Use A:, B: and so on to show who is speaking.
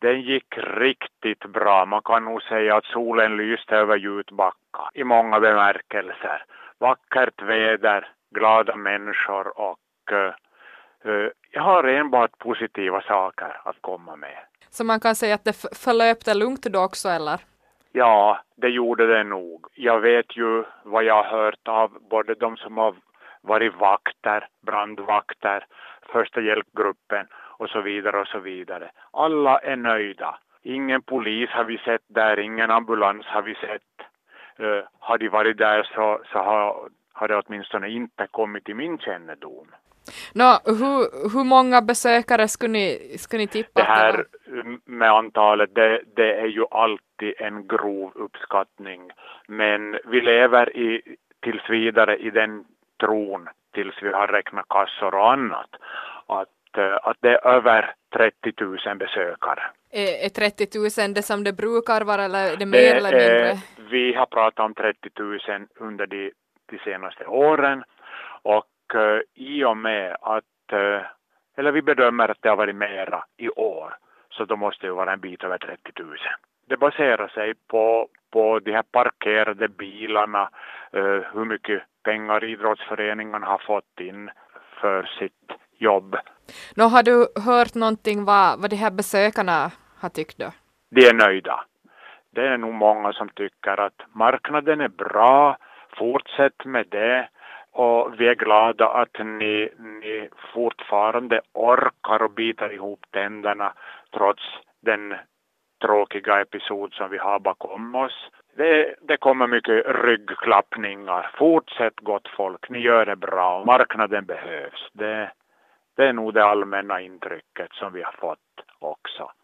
A: Den gick riktigt bra. Man kan nog säga att solen lyste över Jutbacka i många bemärkelser. Vackert väder, glada människor och jag har enbart positiva saker att komma med.
B: Så man kan säga att det förlöpte lugnt då också, eller?
A: Ja, det gjorde det nog. Jag vet ju vad jag har hört av både de som har varit vakter, brandvakter, första hjälpgruppen och så vidare och så vidare. Alla är nöjda. Ingen polis har vi sett där, ingen ambulans har vi sett. Har de varit där så har det åtminstone inte kommit till min kännedom.
B: Hur många besökare skulle ni tippa?
A: Det här med antalet, det är ju alltid en grov uppskattning. Men vi lever tills vidare i den tron, tills vi har räknat kassor och annat, att det är över 30 000 besökare.
B: Är 30 000 det som det brukar vara, eller är det mer eller mindre?
A: Vi har pratat om 30 000 under de senaste åren, och i och med att eller vi bedömer att det har varit mera i år, så då måste det vara en bit över 30 000. Det baserar sig på de här parkerade bilarna, hur mycket pengar idrottsföreningen har fått in för sitt jobb.
B: Har du hört någonting vad de här besökarna har tyckt då?
A: De är nöjda. Det är nog många som tycker att marknaden är bra, fortsätt med det. Och vi är glada att ni fortfarande orkar och biter ihop tänderna trots den tråkiga episod som vi har bakom oss. Det kommer mycket ryggklappningar. Fortsätt gott folk, ni gör det bra. Marknaden behövs. Det är nog det allmänna intrycket som vi har fått också.